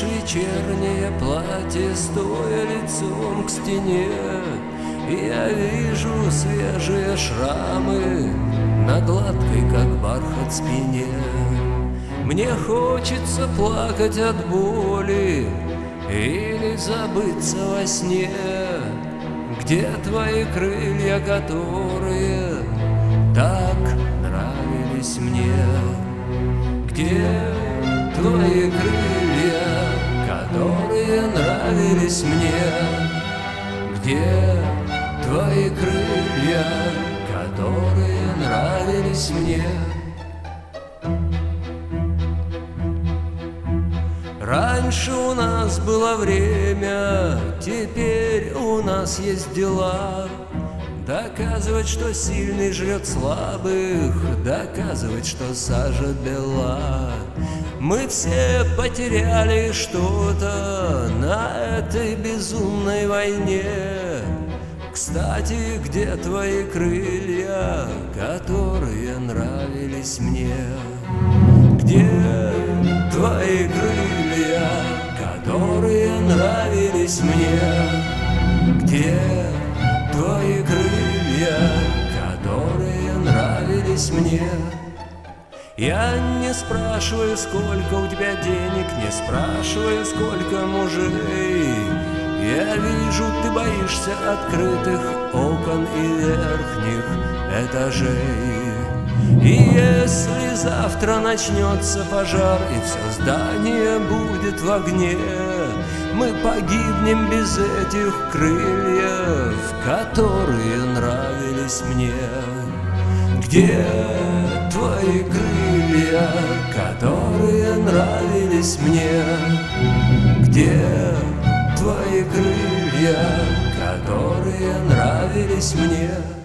носишь вечернее платье, стоя лицом к стене. И я вижу свежие шрамы на гладкой, как бархат, спине. Мне хочется плакать от боли или забыться во сне. Где твои крылья, которые так нравились мне? Где твои крылья, которые нравились мне? Где твои крылья, которые нравились мне? Раньше у нас было время, теперь у нас есть дела. Доказывать, что сильный жрет слабых, доказывать, что сажа бела. Мы все потеряли что-то на этой безумной войне. Кстати, где твои крылья, которые нравились мне? Где твои крылья, которые нравились мне? Где твои крылья, которые нравились мне? Я не спрашиваю, сколько у тебя денег, не спрашиваю, сколько мужей. Я вижу, ты боишься открытых окон и верхних этажей. И если завтра начнется пожар и все здание будет в огне, мы погибнем без этих крыльев, которые нравились мне. Где твои крылья, которые нравились мне? Где твои крылья, которые нравились мне?